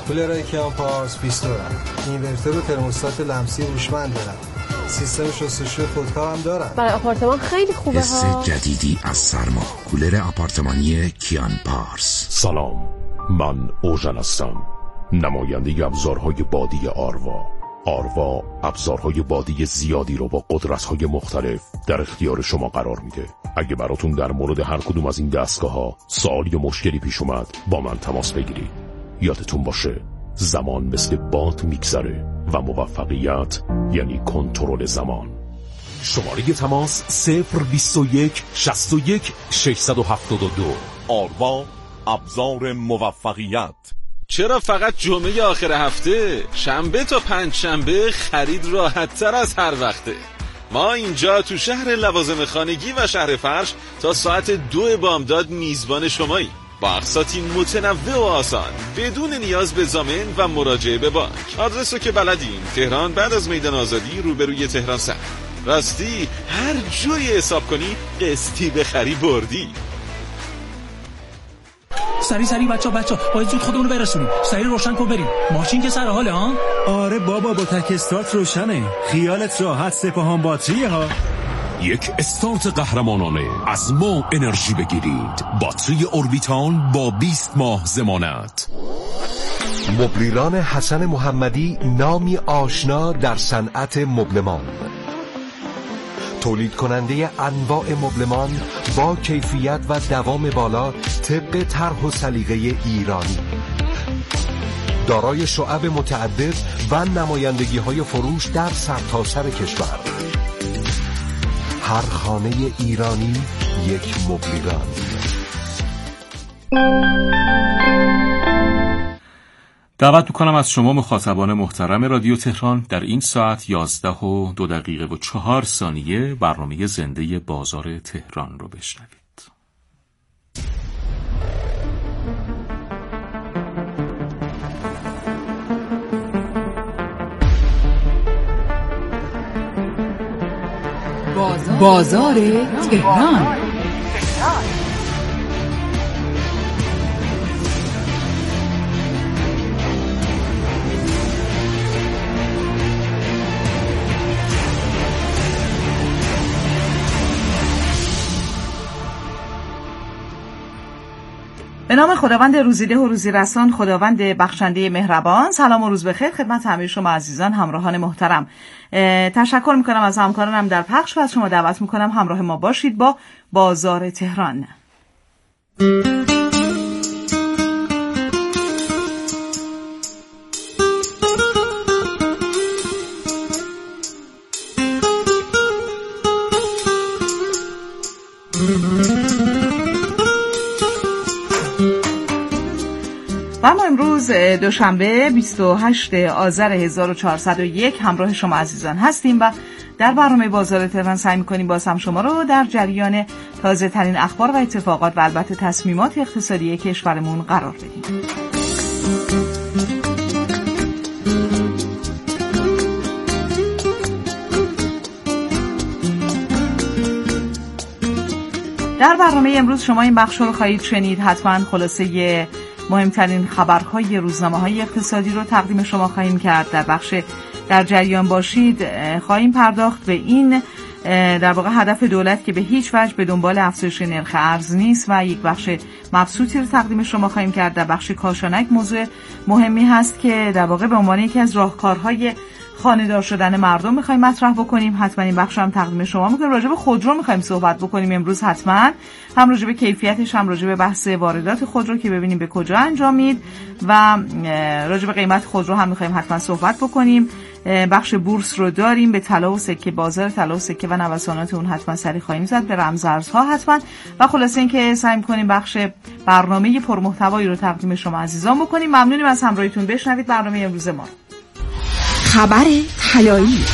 کولر کیان پارس 20 دارم. اینورتر و ترموستات لمسی هوشمند دارم. سیستم شستشوی خودکار هم دارم. برای آپارتمان خیلی خوبه حس جدیدی از سرما. کولر آپارتمانی کیان پارس. سلام، من اوژن هستم، نماینده ابزارهای بادی آروا. آروا ابزارهای بادی زیادی رو با قدرت‌های مختلف در اختیار شما قرار میده. اگه براتون در مورد هر کدوم از این دستگاه‌ها سوال یا مشکلی پیش اومد، با من تماس بگیرید. یادتون باشه زمان مثل باد میگذره و موفقیت یعنی کنترل زمان. شماره تماس 021 61 672. آروا، ابزار موفقیت. چرا فقط جمعه آخر هفته؟ شنبه تا پنجشنبه خرید راحت تر از هر وقته. ما اینجا تو شهر لوازم خانگی و شهر فرش تا ساعت 2 بامداد میزبان شماییم، با اقساطی متنوع و آسان بدون نیاز به ضامن و مراجعه به بانک. آدرسو که بلدین، تهران بعد از میدان آزادی روبروی تهران سر. راستی هر جوری حساب کنی قسطی بخری بردی. سری بچا باید زود خودمون رو برسونیم. سری روشن کن بریم. ماشین که سر حاله ها؟ آره بابا، با تک استارت روشنه. خیالت راحت، سپاهان باتریه ها. یک استارت قهرمانانه. از ما انرژی بگیرید. باتری اوربیتال با 20 ماه ضمانت. مبلیران حسن محمدی، نامی آشنا در صنعت مبلمان. تولید کننده انواع مبلمان با کیفیت و دوام بالا طبق طرح و سلیقه ایرانی. دارای شعب متعدد و نمایندگی‌های فروش در سرتاسر کشور. هر خانه ایرانی یک مبلیران. دعوت میکنم از شما مخاطبان محترم رادیو تهران در این ساعت 11:02:04 برنامه زنده بازار تهران رو بشنوید. بازار تهران. به نام خداوند روزیده و روزیرسان، خداوند بخشنده مهربان. سلام و روز بخیر خدمت همه شما عزیزان همراهان محترم. تشکر میکنم از همکارانم در پخش و از شما دعوت میکنم همراه ما باشید با بازار تهران. و ما امروز دوشنبه 28 آذر 1401 همراه شما عزیزان هستیم و در برنامه بازار تهران سعی می‌کنیم باز هم شما رو در جریان تازه ترین اخبار و اتفاقات و البته تصمیمات اقتصادی کشورمون قرار بدیم. در برنامه امروز شما این بخش رو خواهید شنید. حتما خلاصه مهمترین خبرهای روزنامه‌های اقتصادی رو تقدیم شما خواهیم کرد. در بخش در جریان باشید خواهیم پرداخت به این در واقع هدف دولت که به هیچ وجه به دنبال افزایش نرخ ارز نیست و یک بخش مبسوطی رو تقدیم شما خواهیم کرد. در بخش کاشانک موضوع مهمی هست که در واقع به عنوان یکی از راهکارهای خانه‌دار شدن مردم می‌خوایم مطرح بکنیم. حتما این بخش هم تقدیم شما می‌کنیم. راجع به خودرو می‌خوایم صحبت بکنیم امروز، حتما هم راجع به کیفیتش هم راجع به بحث واردات خودرو که ببینیم به کجا انجامید و راجع به قیمت خودرو هم می‌خوایم حتما صحبت بکنیم. بخش بورس رو داریم، به طلا و سکه، بازار طلا و سکه و نوسانات اون حتما سری خواهیم زد، به رمزارزها حتما و خلاصه اینکه سعی می‌کنیم بخش برنامه پرمحتوایی رو تقدیم شما عزیزان بکنیم. ممنونیم از همراهیتون. بشنوید برنامه امروز ما. خبر طلایی.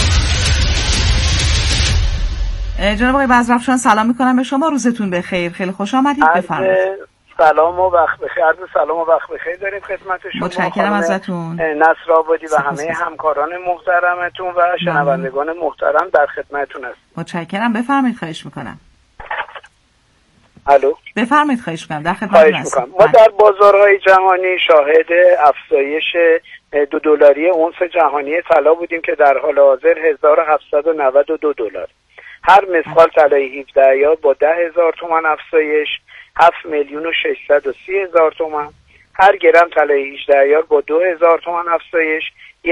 جناب آقای بزرافشان سلام میکنم به شما، روزتون بخیر، خیلی خوش آمدید، بفرمایید. سلام و وقت بخیر، عرض سلام و وقت بخیر داریم خدمت شما. متشکرم ازتون. نصر آبادی و همه همکاران محترمتون و شنوندگان محترم در خدمتتون هستم. متشکرم، بفرمایید، خواهش میکنم. الو بفرمایید. خواهش می‌کنم، در خواهش خدمتتون هستم. ما در بازارهای جهانی شاهد افزایش $2 اونس جهانی طلا بودیم که در حال حاضر $1792. هر مسقال طلای 17 ایار با 10,000 تومان افزایش 7,630,000 تومان. هر گرم طلای 18 ایار با 2,000 تومان افزایش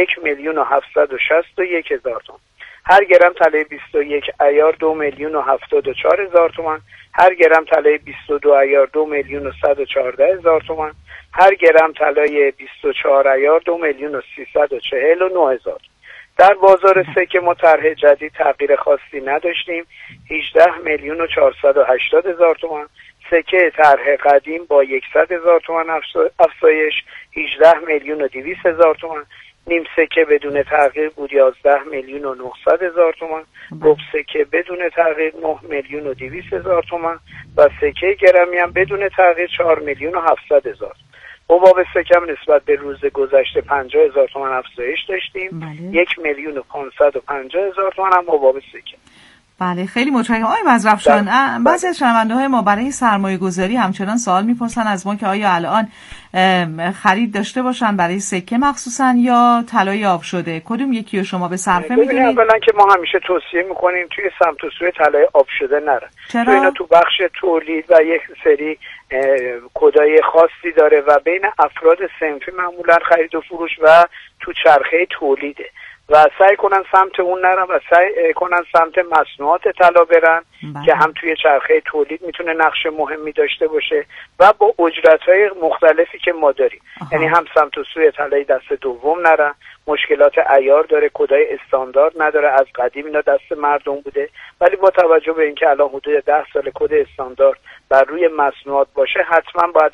1,761,000 تومان. هر گرم طلای 21 ایار 2,074,000 تومان. هر گرم طلای 22 ایار 2,114,000 تومان. هر گرم طلای 24 ایار 2,349,000. در بازار سکه ما طرح جدید تغییر خاصی نداشتیم. 18,480,000 تومان. سکه طرح قدیم با 100,000 تومان افزایش 18,200,000 تومان. نیم سکه بدون تغییر بود 11,900,000 تومان. ربع سکه بدون تغییر 9,200,000 تومان و سکه گرمی هم بدون تغییر 4,700,000. حباب سکه هم نسبت به روز گذشته 50,000 تومان افزایش داشتیم. 1,550,000 تومان هم حباب سکه. بله خیلی متشکرم آقای مظرفشان. بعضی از شنونده‌های ما برای سرمایه‌گذاری همچنان سوال می‌پرسن از ما که آیا الان خرید داشته باشن برای سکه مخصوصا یا طلای آب شده، کدوم یکی رو شما به صرفه می‌دونید؟ اولا که ما همیشه توصیه می‌کنیم توی سمت و سوی طلای آب شده نره. چرا؟ اینا تو بخش تولید و یک سری کدای خاصی داره و بین افراد صنفی معمولا خرید و فروش و تو چرخه تولیده و سعی کنن سمت اون نرن و سعی کنن سمت مصنوعات طلا برن که هم توی چرخه تولید میتونه نقش مهمی داشته باشه و با اجرت‌های مختلفی که ما داریم. یعنی هم سمت و سوی طلای دست دوم نرن، مشکلات عیار داره، کدای استاندارد نداره، از قدیم اینا دست مردم بوده، ولی با توجه به اینکه الان حدود 10 سال کد استاندارد بر روی مصنوعات باشه حتما باید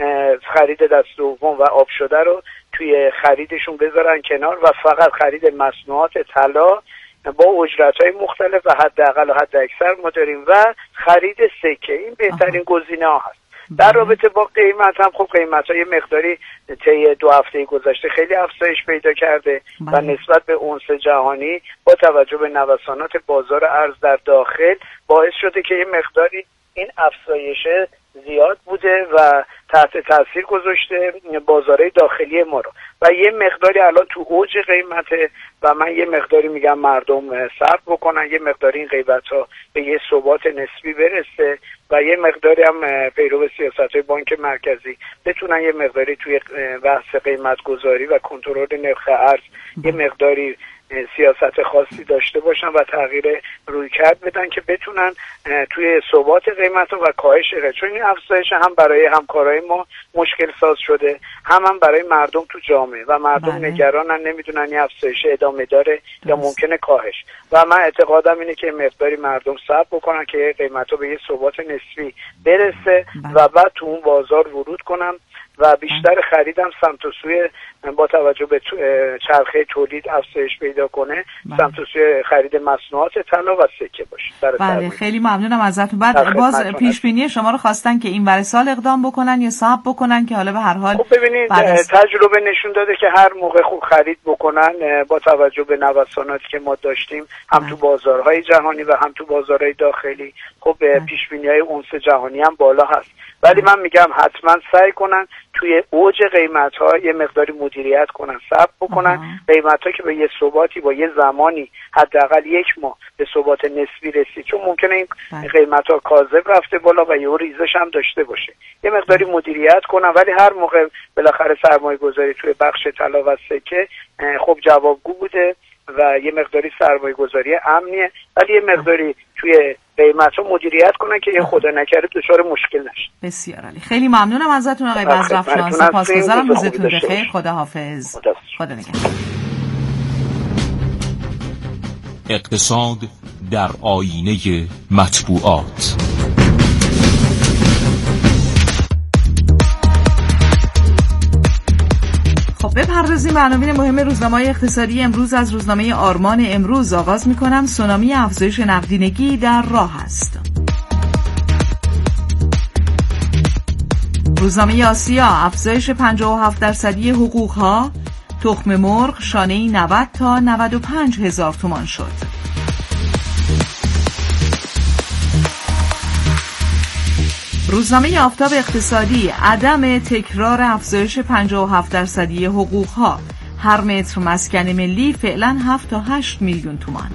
خرید دست دوم و آب شده رو توی خریدشون بذارن کنار و فقط خرید مصنوعات طلا با اجرت‌های مختلف و حداقل و حد اکثر ما داریم و خرید سکه. این بهترین گزینه‌ها هست. در رابطه با قیمت هم خب قیمت‌های مقداری طی 2 هفته گذشته خیلی افزایش پیدا کرده و نسبت به اونس جهانی با توجه به نوسانات بازار ارز در داخل باعث شده که یه مقداری این افزایش زیاد بوده و تحت تاثیر گذاشته بازارهای داخلی ما رو و یه مقداری الان تو اوج قیمته و من یه مقداری میگم مردم صبر بکنن، یه مقداری این قیمت‌ها به یه ثبات نسبی برسه و یه مقداری هم پیرو سیاست‌های بانک مرکزی بتونن یه مقداری توی بحث قیمت گذاری و کنترل نرخ ارز یه مقداری سیاست خاصی داشته باشن و تغییر رویکرد بدن که بتونن توی ثبات قیمت و کاهش چون این افزایش هم برای همکارای ما مشکل ساز شده هم برای مردم تو جامعه و مردم نگرانن نمیدونن این افزایش ادامه داره یا ممکنه کاهش و من اعتقادم اینه که مقداری مردم صبر بکنن که قیمت‌ها به یه ثبات نسبی برسه و بعد تو اون بازار ورود کنن و بیشتر خریدم سمت و سوی با توجه به چرخه تولید افزایش پیدا کنه سمت و سوی خرید مصنوعات طلا و سکه باشه. بله خیلی ممنونم ازتون. بعد باز پیش بینی شما رو خواستن که این ور سال اقدام بکنن یا صبر بکنن که حالا به هر حال خب ببینید تجربه نشون داده که هر موقع خوب خرید بکنن با توجه به نوساناتی که ما داشتیم هم تو بازارهای جهانی و هم تو بازارهای داخلی خب پیش بینی‌های اونس جهانی هم بالا هست ولی من میگم حتما سعی کنن توی اوج قیمت‌ها یه مقداری مدیریت کنن، صبر بکنن، قیمت‌ها که به یه ثباتی با یه زمانی حداقل 1 ماه به ثبات نسبی رسید چون ممکنه این قیمت‌ها کاذب رفته بالا و یه ریزش هم داشته باشه. یه مقداری مدیریت کنن ولی هر موقع بالاخره سرمایه‌گذاری توی بخش طلا و سکه خب جوابگو بوده و یه مقداری سرمایه‌گذاری امنیه ولی یه مقداری توی قیمت‌ها مدیریت کنن که یه خدا نکرده دچار مشکل نشه. بسیار عالی. خیلی ممنونم ازتون آقای مظرفشان. سپاسگزارم. روزتون بخیر. خداحافظ. خدا نگهدار. اقتصاد در آینه مطبوعات. بپردازیم به عناوین مهم روزنامه‌های اقتصادی امروز. از روزنامه آرمان امروز آغاز می‌کنم. سونامی افزایش نقدینگی در راه است. روزنامه آسیا افزایش 57% حقوق‌ها، تخم مرغ شانه‌ای 90 تا 95 هزار تومان شد. روزنامه آفتاب اقتصادی: عدم تکرار افزایش 57% حقوق‌ها، هر متر مسکن ملی فعلا 7 تا 8 میلیون تومان.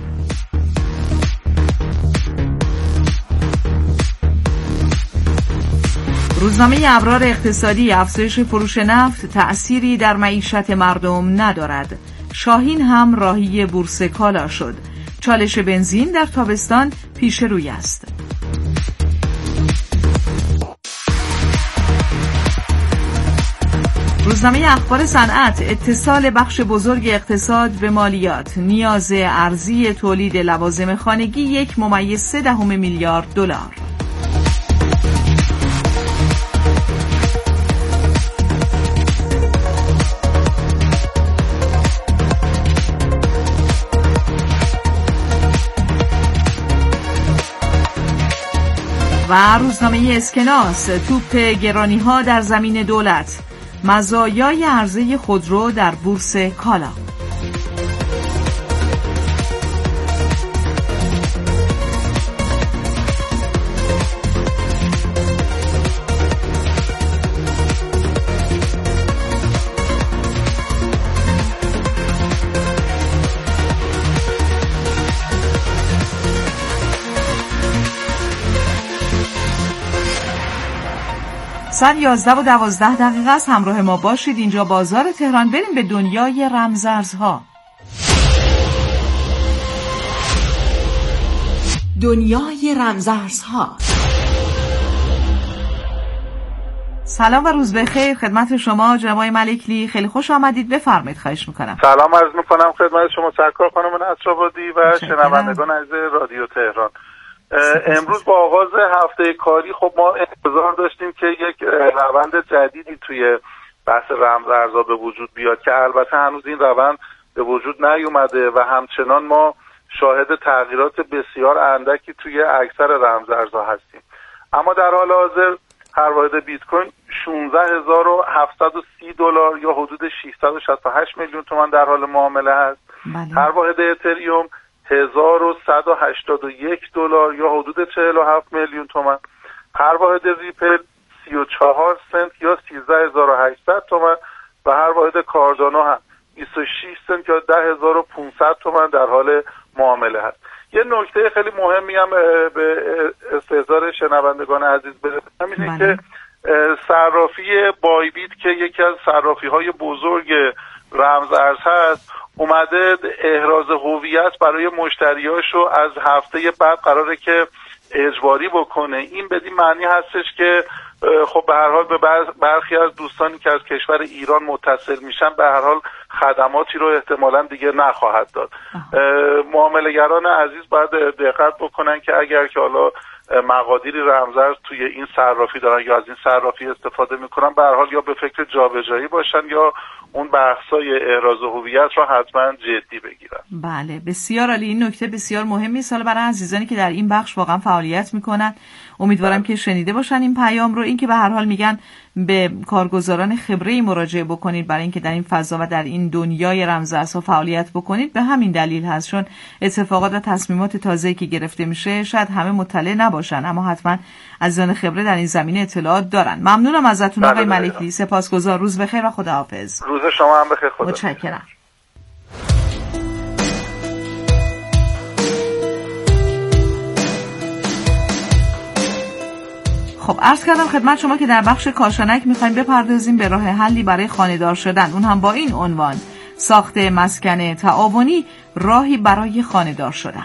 روزنامه ابرار اقتصادی: افزایش فروش نفت تأثیری در معیشت مردم ندارد. شاهین هم راهی بورس کالا شد. چالش بنزین در تابستان پیش روی است. روزنامه اخبار صنعت: اتصال بخش بزرگ اقتصاد به مالیات، نیاز ارزی تولید لوازم خانگی 1.3 میلیارد دلار. و روزنامه اسکناس: توپ گرانی‌ها در زمین دولت، مزایای عرضه خودرو در بورس کالا. ساعت 11:12 است. همراه ما باشید. اینجا بازار تهران. بریم به دنیای رمزارزها. دنیای رمزارزها. سلام و روز بخیر خدمت شما جناب ملکلی. خیلی خوش آمدید. بفرمایید. خواهش میکنم. سلام عرض میکنم خدمت شما سرکار خانم نصرآبادی و شنوندگان عزیز رادیو تهران. امروز با آغاز هفته کاری خب ما انتظار داشتیم که یک روند جدیدی توی بحث رمزارزها به وجود بیاد که البته هنوز این روند به وجود نیومده و همچنان ما شاهد تغییرات بسیار اندکی توی اکثر رمزارزها هستیم. اما در حال حاضر هر واحد بیت کوین 16730 دلار یا حدود 668 میلیون تومان در حال معامله هست. هر واحد اتریوم 1181 دلار یا حدود 47 میلیون تومان. هر واحد ریپل 34 سنت یا 13800 تومان و هر واحد کاردانو هم 26 سنت یا 10500 تومان در حال معامله هست. یه نکته خیلی مهمی هم به استحضار شنوندگان عزیز برسونم اینه که صرافی بایبیت که یکی از صرافی‌های بزرگ رمزارز هست اومده احراز هویت برای مشتریاشو از هفته بعد قراره که اجباری بکنه. این بدین معنی هستش که خب به هر حال به برخی از دوستانی که از کشور ایران متصل میشن به هر حال خدماتی رو احتمالاً دیگه نخواهد داد. معامله‌گران عزیز باید دقت بکنن که اگر که حالا مقادیری رمزارز توی این صرافی دارن یا از این صرافی استفاده میکنن به هر حال یا به فکر جابجایی باشن یا اون بحث‌های احراز هویت رو حتما جدی بگیرن. بله بسیار عالی. این نکته بسیار مهمی است برای عزیزانی که در این بخش واقعا فعالیت میکنن. امیدوارم که شنیده باشن این پیام رو. این که به هر حال میگن به کارگزاران خبره‌ای مراجعه بکنید برای اینکه در این فضا و در این دنیای رمزارزها فعالیت بکنید به همین دلیل هست، چون اتفاقات و تصمیمات تازه‌ای که گرفته میشه شاید همه مطلع نباشن اما حتما عزیزان خبره در این زمینه اطلاعات دارن. ممنونم ازتون آقای ملکی. سپاسگزار. روز بخیر و خداحافظ. روز شما هم بخیر. خدا. متشکرم. خب عرض کردم خدمت شما که در بخش کاشانک میخوایم بپردازیم به راه حلی برای خانه‌دار شدن، اون هم با این عنوان: ساخت مسکن تعاونی راهی برای خانه‌دار شدن.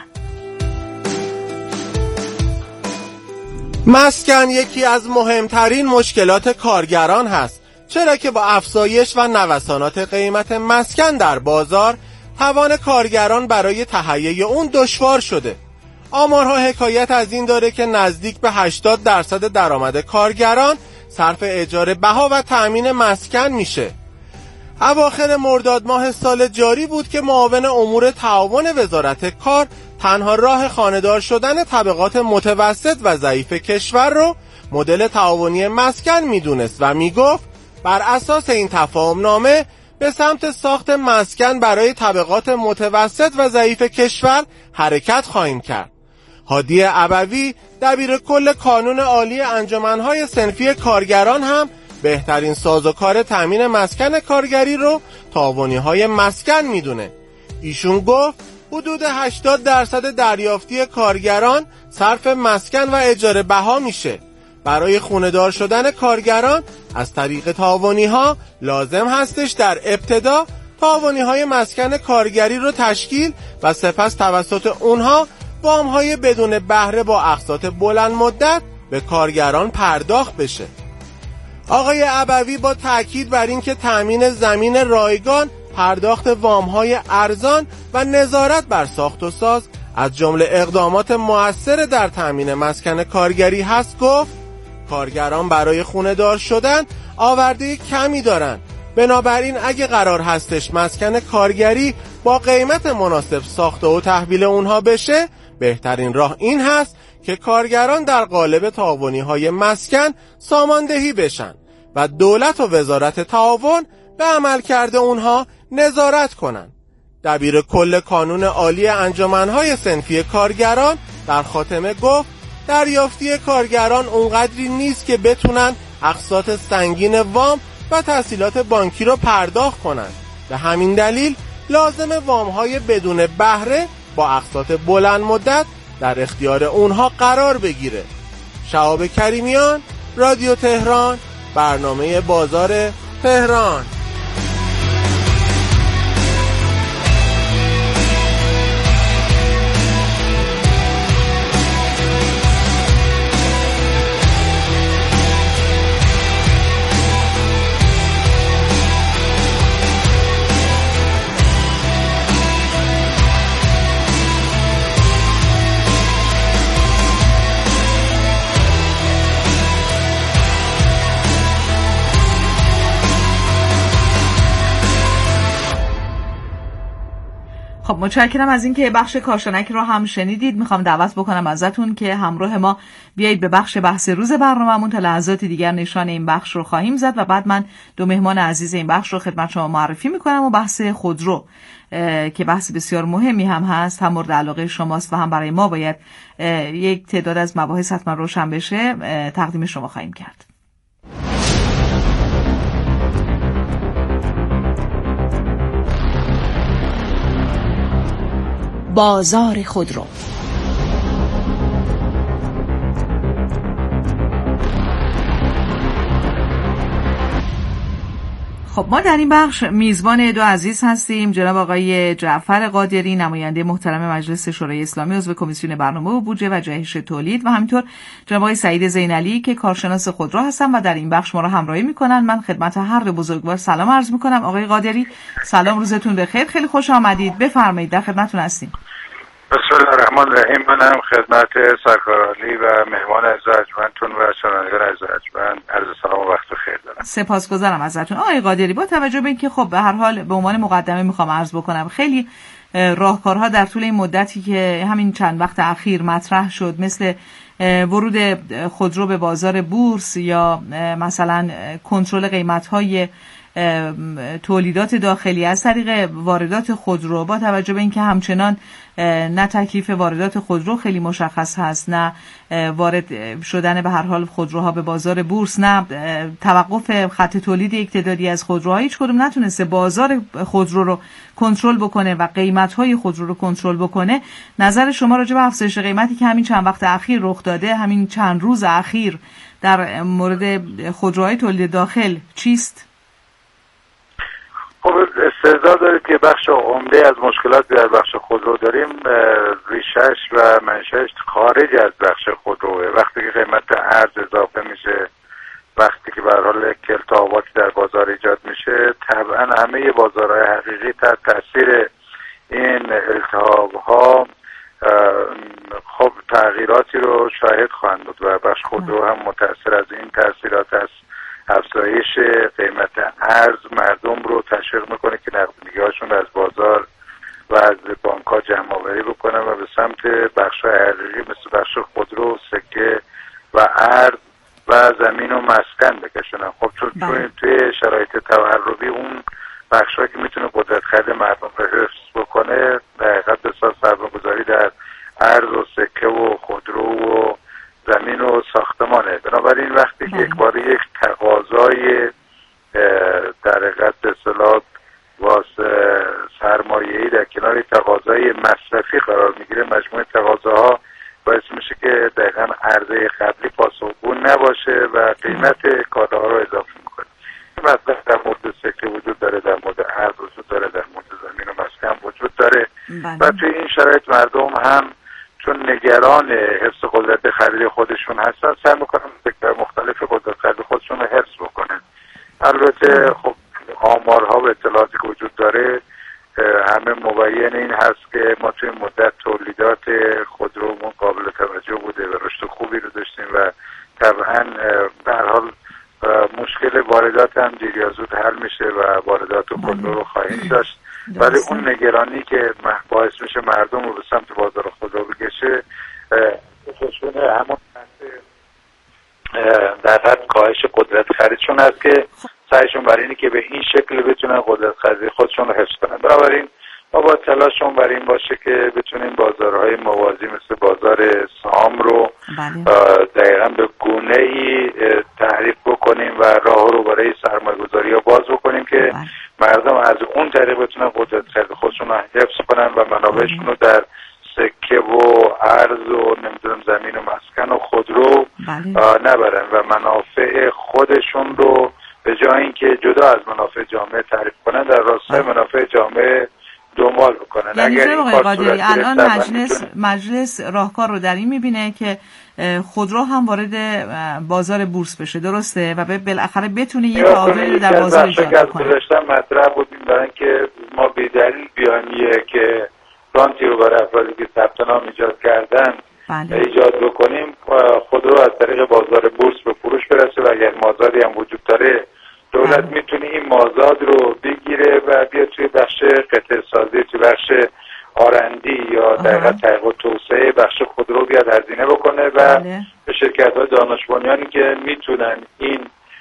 مسکن یکی از مهمترین مشکلات کارگران هست، چرا که با افزایش و نوسانات قیمت مسکن در بازار توان کارگران برای تهیه اون دشوار شده. آمارها حکایت از این داره که نزدیک به 80% درآمد کارگران صرف اجاره بها و تأمین مسکن میشه. اواخر مرداد ماه سال جاری بود که معاون امور تعاون وزارت کار تنها راه خانه‌دار شدن طبقات متوسط و ضعیف کشور رو مدل تعاونی مسکن میدونست و میگفت بر اساس این تفاهمنامه به سمت ساخت مسکن برای طبقات متوسط و ضعیف کشور حرکت خواهیم کرد. هادی ابوی دبیر کل کانون عالی انجمنهای صنفی کارگران هم بهترین سازوکار تامین مسکن کارگری رو تاوانی‌های مسکن میدونه. ایشون گفت حدود 80% دریافتی کارگران صرف مسکن و اجاره بها میشه. برای خونه‌دار شدن کارگران از طریق تاوانی‌ها لازم هستش در ابتدا تاوانی‌های مسکن کارگری رو تشکیل و سپس توسط اونها وام‌های بدون بهره با اقساط بلند مدت به کارگران پرداخت بشه. آقای ابوی با تأکید بر این که تأمین زمین رایگان، پرداخت وام‌های ارزان و نظارت بر ساخت و ساز از جمله اقدامات مؤثر در تأمین مسکن کارگری هست، گفت کارگران برای خونه‌دار شدن آورده کمی دارن. بنابراین اگه قرار هستش مسکن کارگری با قیمت مناسب ساخته و تحویل اونها بشه، بهترین راه این هست که کارگران در قالب تعاونی‌های مسکن ساماندهی بشن و دولت و وزارت تعاون به عملکرد اونها نظارت کنن. دبیر کل کانون عالی انجمنهای صنفی کارگران در خاتمه گفت دریافتی کارگران اونقدری نیست که بتونن اقساط سنگین وام و تسهیلات بانکی رو پرداخت کنن. به همین دلیل لازم وام‌های بدون بهره با اقساط بلند مدت در اختیار اونها قرار بگیره. شهاب کریمیان، رادیو تهران، برنامه بازار تهران. خب متشکرم از اینکه بخش کارشنک رو هم شنیدید. میخوام دعوت بکنم ازتون که همراه ما بیایید به بحث روز برنامه‌مون. تا لحظات دیگر نشان این بخش رو خواهیم زد و بعد من دو مهمان عزیز این بخش رو خدمت شما معرفی میکنم و بحث خودرو که بحث بسیار مهمی هم هست، هم مورد علاقه شماست و هم برای ما باید یک تعداد از مباحث حتما روشن بشه، تقدیم شما خواهیم کرد. بازار خودرو. خب ما در این بخش میزبان دو عزیز هستیم، جناب آقای جعفر قادری، نماینده محترم مجلس شورای اسلامی، عضو کمیسیون برنامه و بودجه و جهش تولید، و همینطور جناب آقای سعید زینعلی که کارشناس خودرو هستن و در این بخش ما را همراهی میکنن. من خدمت هر دو بزرگوار سلام عرض میکنم. آقای قادری سلام، روزتون بخیر، خیلی خوش آمدید، بفرمایید، در خدمتتون هستیم. بسم الله الرحمن الرحیم. منم خدمت سرکارعالی و مهمان عزیز ارجمندتون و شنوندگان عزیز ارجمند عرض سلام و وقت بخیر دارم. سپاسگزارم ازتون. آقای قادری، با توجه به اینکه خب به هر حال به عنوان مقدمه میخوام عرض بکنم خیلی راهکارها در طول این مدتی که همین چند وقت اخیر مطرح شد، مثل ورود خودرو به بازار بورس یا مثلا کنترل قیمت‌های تولیدات داخلی از طریق واردات خودرو، با توجه به اینکه همچنان نه تکلیف واردات خودرو خیلی مشخص هست، نه وارد شدن به هر حال خودروها به بازار بورس، نه توقف خط تولید یک تعدادی از خودروها، هیچ کدوم نتونسته بازار خودرو رو کنترل بکنه و قیمت‌های خودرو رو کنترل بکنه. نظر شما راجع به افزایش قیمتی که همین چند وقت اخیر رخ داده، همین چند روز اخیر در مورد خودروهای تولید داخل چیست؟ خب استعداد دارید که بخش عمده از مشکلات در بخش خودرو داریم ریشش و منشأش خارج از بخش خودروه. وقتی که قیمت ارز اضافه میشه، وقتی که به هر حال التهاباتی در بازار ایجاد میشه، طبعا همه بازارهای حقیقی تحت تاثیر این التهابها خب تغییراتی رو شاهد خواهند بود و بخش خودرو هم متأثر از این تاثیرات است. افزایش قیمت ارز مردم رو تشویق میکنه که نقدینگی‌هاشون از بازار و از بانک‌ها جمع‌آوری بکنن و به سمت بخش‌های حقیقی مثل بخش خودرو، سکه و ارز و زمین و مسکن بکشونن. خب چون توی شرایط تورمی اون بخش‌هایی که میتونه قدرت خرید مردم رو حفظ بکنه، در حقیقت بسیار سرمایه‌گذاری در ارز و سکه و اصطلاح سرمایه‌ای در کنار تقاضای مصرفی قرار میگیره، مجموعه تقاضاها باعث میشه که دقیقاً عرضه قبلی پاسخگو نباشه و قیمت کالاها رو اضافه میکنه. این مسئله در مورد سکه وجود داره، در مورد ارز وجود داره، در مورد زمین و مسکن وجود داره و توی این شرایط مردم هم چون نگران حفظ قدرت خرید خودشون هستن سعی میکنن سکه‌های مختلف قدرت خرید خودشون رو حفظ بکنن. البته خب آمارها و اطلاعاتی که وجود داره همه مبین این هست که ما توی مدت تولیدات خودرومون قابل توجه بوده و رشد خوبی رو داشتیم و طبعا به هر حال مشکل واردات هم دیر یا زود حل میشه و واردات خودرو رو خواهیم داشت، ولی اون نگرانی که باعث میشه مردم رو به سمت بازار خودرو بکشه خودشونه همون در حد کاهش قدرت خریدشون هست که سعیشون برای اینه که به این شکل بتونن قدرت خرید خودشون رو حفظ کنن. بنابراین ما با تلاشمون برای این باشه که بتونیم بازارهای موازی مثل بازار سهام رو دقیقاً به گونه‌ای تحریک بکنیم و راه رو برای سرمایه‌گذاری‌ها باز بکنیم که مردم از اون طریق بتونن قدرت خرید خودشون رو حفظ کنن و منابعشون رو در سکه و ارز و نمیدونم زمین و مسکن و خودرو نبرن و منافع خودشون رو به جای اینکه جدا از منافع جامعه تعریف کنن در راستای منافع جامعه دنبال بکنن. یعنی جناب آقای قادری الان مجلس راهکار رو در این میبینه که خودرو هم وارد بازار بورس بشه، درسته؟ و بالاخره بتونه یه تعادلی در بازار ایجاد کنه. مطرح بودیم برای اینکه ما بی‌دلیل بیانیه که رانتی رو برای افرادی که ثبت نام ایجاد کردن ایجاد بکنیم، خودرو از طریق بازار بورس به فروش برسه و اگر مازادی هم وجود داره دولت میتونه این مازاد رو بگیره و بیاد توی بخش قطع سازی، توی بخش آرندی یا دقیقا تحقیق و توسعه بخش خودرو بیاد هزینه بکنه و به شرکت‌های دانش بنیانی که میتونن این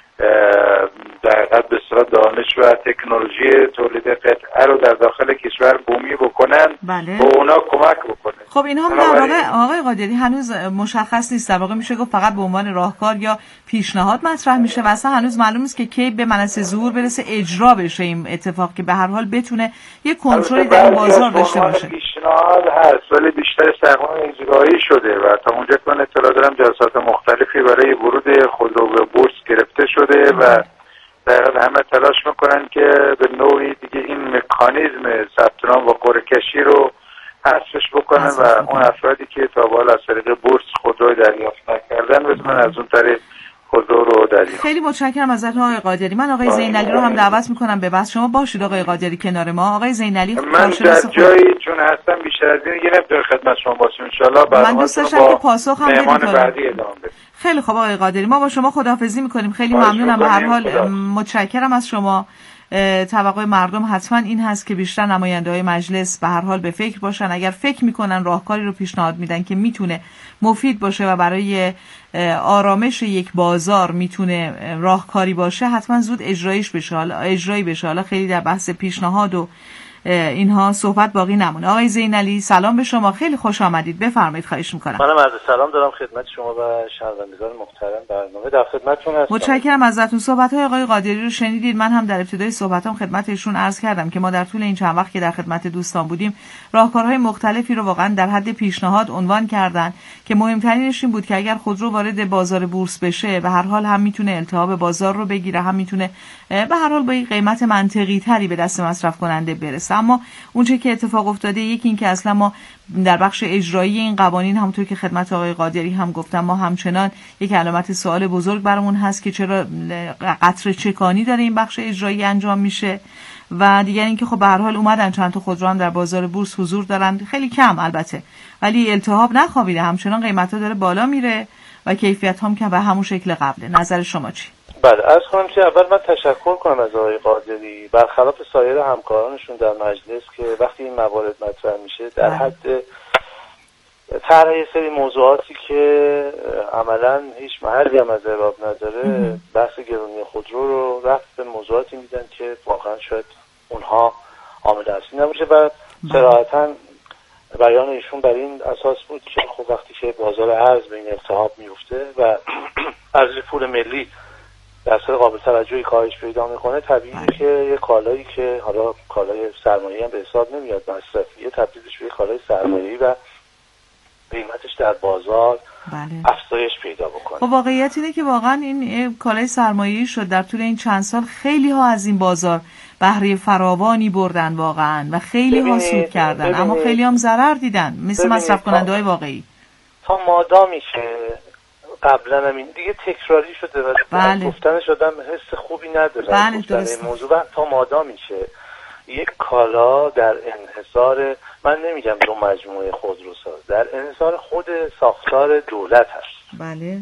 دقیقا به صورت دانش و تکنولوژی تولید قطعه رو در داخل کشور بومی بکنن و اونا کمک بکنه. خب اینها در واقع آقای قادری هنوز مشخص نیست، در واقع میشه گفت فقط به عنوان راهکار یا پیشنهاد مطرح میشه و اصلا هنوز معلوم نیست که کی به منصه ظهور برسه اجرا بشه این اتفاق که به هر حال بتونه یک کنترلی در بازار داشته باشه. پیشنهاد هست ولی بیشتر استقامت اجرایی شده و تا اونجا که من اطلاع دارم جلسات مختلفی برای ورود خودرو به بورس گرفته شده و دقیقا همه تلاش میکنن که به نوعی دیگه این مکانیزم ثبت نام و قرعه کشی رو حذفش بکنن و اون افرادی که تا به حال از طریق بورس خودروی دریافت نکردن بتونن از اون طریق خودرو رو دریافت. خیلی متشکرم ازتون آقای قادری. من آقای زینعلی رو هم دعوت میکنم به بحث. شما باشید آقای قادری کنار ما. آقای زینعلی من در جایی چون هستم بیشتر از این دیگه نمیتونم خدمت شما باشم ان شاء الله. من دوست داشتم که پاسخ هم بدید. خیلی خیلی خوب آقای قادری، ما با شما خداحافظی میکنیم. خیلی ممنونم، به هر حال متشکرم از شما. توقع مردم حتما این هست که بیشتر نماینده‌های مجلس به هر حال به فکر باشن. اگر فکر میکنن راهکاری رو پیشنهاد میدن که میتونه مفید باشه و برای آرامش یک بازار میتونه راهکاری باشه، حتما زود اجرایی بشه. حالا خیلی در بحث پیشنهاد و اینها صحبت باقی نمونه. آقای زینعلی سلام به شما، خیلی خوش آمدید، بفرمایید. خواهش میکنم. منم عرض سلام دارم خدمت شما و شنوندگان محترم برنامه، در خدمتتون هستم. متشکرم ازتون. صحبت‌های آقای قادری رو شنیدید. من هم در ابتدای صحبتام خدمت ایشون عرض کردم که ما در طول این چند وقت که در خدمت دوستان بودیم راهکارهای مختلفی رو واقعا در حد پیشنهاد عنوان کردن که مهمترینش این بود که اگر خودرو وارد بازار بورس بشه به هر حال هم میتونه التهاب بازار رو بگیره، هم میتونه به هر حال با قیمت منطقی تری به دست مصرف کننده برسه. اما اونچه که اتفاق افتاده یکی این که اصلا ما در بخش اجرایی این قوانین همونطور که خدمت آقای قادری هم گفتم ما همچنان یک علامت سوال بزرگ برامون هست که چرا قطره چکانی داره این بخش اجرایی انجام میشه و دیگر اینکه خب به هر حال اومدن چند تا خودرو هم در بازار بورس حضور دارن، خیلی کم البته، ولی التهاب نخوابیده، همچنان قیمت‌ها داره بالا میره و کیفیت هم که به همون شکل قبله. نظر شما چی؟ بله، عرض کنم که اول من تشکر کنم از آقای قادری برخلاف سایر همکارانشون در مجلس که وقتی این موارد مطرح میشه در حد طرح یه سری موضوعاتی که عملا هیچ محلی هم از اعراب نداره بحث گرونی خودرو رو رفت به موضوعاتی میدن که واقعا شاید اونها عامل اصلی نباشه و صراحتا بیان ایشون بر این اساس بود که خب وقتی که بازار ارز به این التهاب میفته و ارزش پول ملی در صورت قابل توجهی کاهش پیدا میکنه، طبیعیه که یه کالایی که حالا کالای سرمایه‌ای هم به حساب نمیاد مصرفیه، تبدیلش به کالای سرمایه‌ای و قیمتش در بازار افزایش پیدا بکنه. خب واقعیت اینه که واقعا این کالای سرمایه‌ای شد در طول این چند سال خیلی ها از این بازار بهره فراوانی بردن واقعا و خیلی ها سود کردن، اما خیلی هم ضرر دیدن مثل مصرف کننده‌های واقعی. تا مادامی که قبلا هم این دیگه تکراری شده و گفتنش آدم حس خوبی نداره گفتن این موضوع، تا مادامی که یک کالا در انحصار، من نمیگم دو مجموعه خودروساز، در انحصار خود ساختار دولت هست. بله.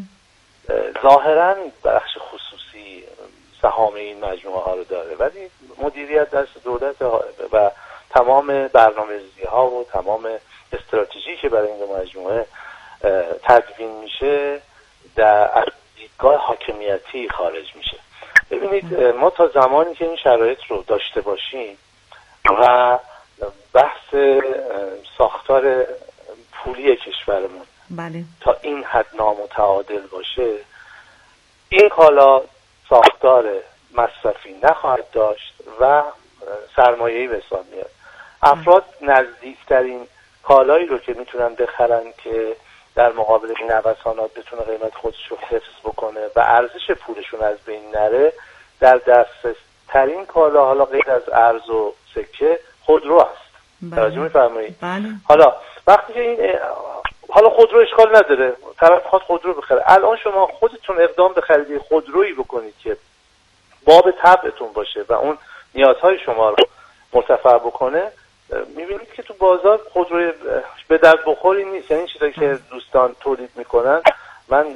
ظاهرا بخش خصوصی سهام این مجموعه ها رو داره، ولی مدیریت دست دولت و تمام برنامه‌ریزی ها و تمام استراتژی که برای این دو مجموعه تدوین میشه در دیدگاه حاکمیتی خارج میشه. ببینید ما تا زمانی که این شرایط رو داشته باشیم و بحث ساختار پولی کشورمون تا این حد نامتعادل باشه، این کالا ساختار مصرفی نخواهد داشت و سرمایه‌ای به حساب میاد. افراد نزدیکترین کالایی رو که میتونن بخرن که در مقابل این نوسانات بتونه قیمت خودش رو حفظ بکنه و ارزش پولشون از بین نره، در دسترس ترین کالا حالا غیر از ارز و سکه خودرو است. توجه می‌فرمایید؟ حالا وقتی که این حالا خودرو اشکال نداره، طرف خود خودرو بخره، الان شما خودتون اقدام به خرید خودرویی بکنید که باب طبعتون باشه و اون نیازهای شما رو مرتفع بکنه، میبینید که تو بازار خودروی به درد بخوری نیست. یعنی این چیزایی که دوستان تولید میکنن من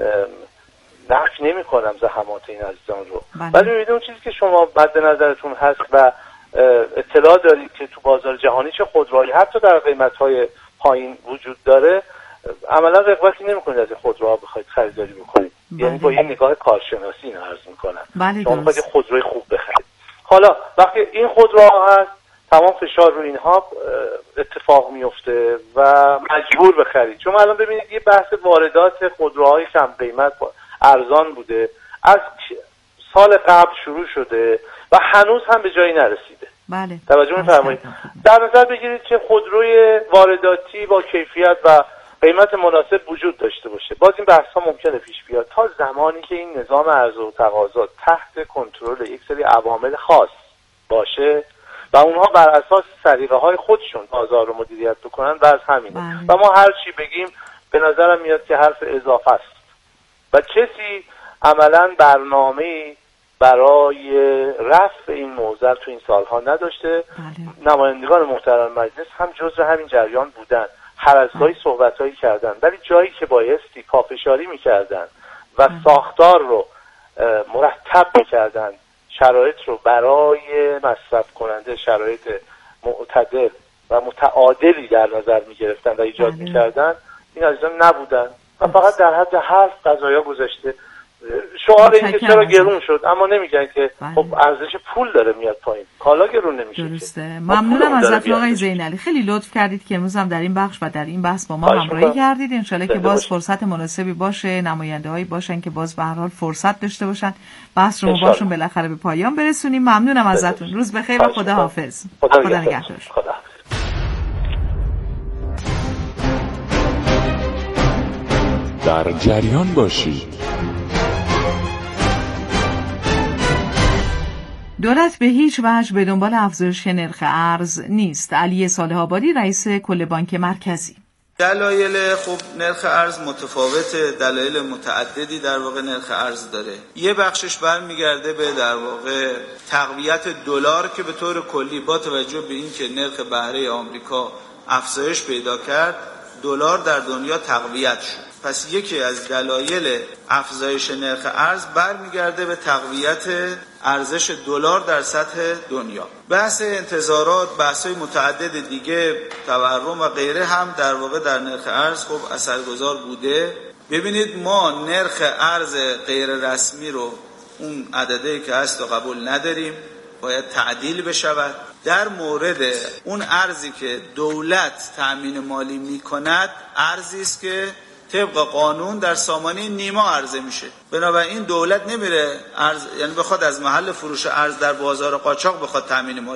نفی نمی کنم زحمات این عزیزان رو، ولی میبینید اون چیزی که شما مد نظرتون هست و اطلاع دارید که تو بازار جهانی چه خودروهایی حتی در قیمت‌های پایین وجود داره، عملا رغبتی نمی‌کنید از این خودروها بخواید خریداری بکنید. یعنی با یه نگاه کارشناسی اینو عرض می‌کنم. شما باید خودروی خوب بخرید. حالا وقتی این خودروها هست، تمام فشار رو اینها اتفاق میفته و مجبور بخرید. چون الان ببینید یه بحث واردات خودروهای کم قیمت ارزان بوده، از سال قبل شروع شده و هنوز هم به جایی نرسیده. بله. توجه می‌فرمایید. در نظر بگیرید که خودروی وارداتی با کیفیت و قیمت مناسب وجود داشته باشه. باز این بحث‌ها ممکنه پیش بیاد تا زمانی که این نظام عرضه و تقاضا تحت کنترل یک سری عوامل خاص باشه و اونها بر اساس سلیقه‌های خودشون بازار رو مدیریت بکنن و از همینه. و ما هر چی بگیم به نظرم میاد که حرف اضافه است و کسی عملاً برنامه‌ای برای رفع این موضوع تو این سالها نداشته. نمایندگان محترم مجلس هم جزء همین جریان بودن، هر از گاهی صحبت‌هایی کردن، ولی جایی که بایستی پافشاری می‌کردن و ساختار رو مرتب می‌کردن، شرایط رو برای مصرف کننده شرایط معتدل و متعادلی در نظر می‌گرفتن و ایجاد می‌کردن، این عزیزان نبودن و فقط در حد حرف قضایا گذاشته. شعار این که چرا گرون شد، اما نمیگن که خب ارزش پول داره میاد پایین، کالا گرون نمیشه. درسته. ممنونم ازتون آقای زینالی، خیلی لطف کردید که امروز هم در این بخش و در این بحث با ما همراهی کردید. ان شاءالله که باز فرصت مناسبی باشه، نماینده‌هایی باشن که باز به هر حال فرصت داشته باشن بحث رو باشون بالاخره به پایان برسونیم. ممنونم ازتون، روز بخیر و خدا حافظ. خدا نگهدار. در جریان باشید. دولت به هیچ وجه به دنبال افزایش نرخ ارز نیست. علی صالح آبادی، رئیس کل بانک مرکزی: دلایل خب نرخ ارز متفاوته، دلایل متعددی در واقع نرخ ارز داره. یه بخشش برمیگرده به در واقع تقویت دلار که به طور کلی با توجه به اینکه نرخ بهره آمریکا افزایش پیدا کرد، دلار در دنیا تقویت شد. پس یکی از دلایل افزایش نرخ ارز برمیگرده به تقویت ارزش دلار در سطح دنیا. بحث انتظارات، بحث‌های متعدد دیگه، تورم و غیره هم در واقع در نرخ ارز خب اثرگذار بوده. ببینید ما نرخ ارز غیر رسمی رو، اون عددی که هست رو قبول نداریم، باید تعدیل بشود. در مورد اون ارزی که دولت تأمین مالی می‌کند، ارزی است که طبق قانون در سامانه نیما عرضه میشه. بنابراین دولت نمیره ارز، یعنی بخواد از محل فروش ارز در بازار قاچاق بخواد تامین مالی